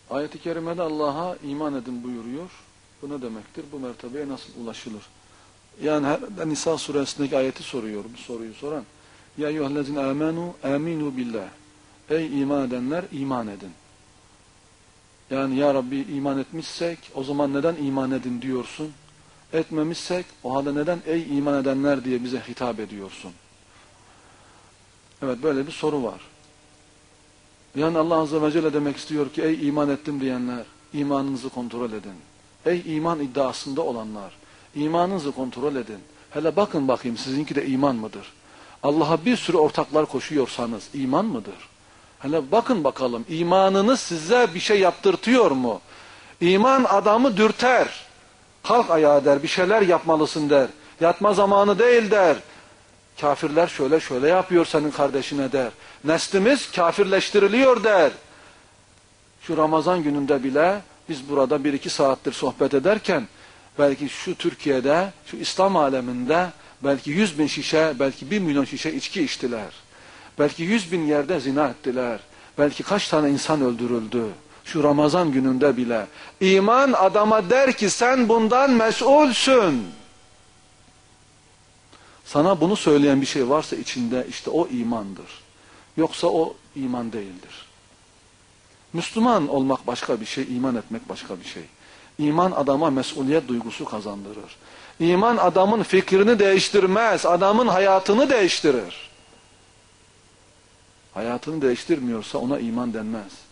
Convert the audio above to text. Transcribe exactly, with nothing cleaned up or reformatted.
Ayet-i kerimede Allah'a iman edin buyuruyor. Bu ne demektir? Bu mertebeye nasıl ulaşılır? Yani her, Nisa suresindeki ayeti soruyor bu soruyu soran. Ya eyyühellezine amenu aminu billah. Ey iman edenler iman edin. Yani ya Rabbi iman etmişsek o zaman neden iman edin diyorsun? Etmemişsek o halde neden ey iman edenler diye bize hitap ediyorsun? Evet, böyle bir soru var. Yani Allah Azze ve Celle demek istiyor ki ey iman ettim diyenler imanınızı kontrol edin. Ey iman iddiasında olanlar imanınızı kontrol edin. Hele bakın bakayım sizinki de iman mıdır? Allah'a bir sürü ortaklar koşuyorsanız iman mıdır? Hele bakın bakalım imanınız size bir şey yaptırtıyor mu? İman adamı dürter. Kalk ayağa der, bir şeyler yapmalısın der. Yatma zamanı değil der. Kafirler şöyle şöyle yapıyor senin kardeşine der. Neslimiz kafirleştiriliyor der. Şu Ramazan gününde bile biz burada bir iki saattir sohbet ederken belki şu Türkiye'de, şu İslam aleminde belki yüz bin şişe, belki bir milyon şişe içki içtiler. Belki yüz bin yerde zina ettiler. Belki kaç tane insan öldürüldü. Şu Ramazan gününde bile. İman adama der ki sen bundan mesulsün. Sana bunu söyleyen bir şey varsa içinde işte o imandır. Yoksa o iman değildir. Müslüman olmak başka bir şey, iman etmek başka bir şey. İman adama mesuliyet duygusu kazandırır. İman adamın fikrini değiştirmez, adamın hayatını değiştirir. Hayatını değiştirmiyorsa ona iman denmez.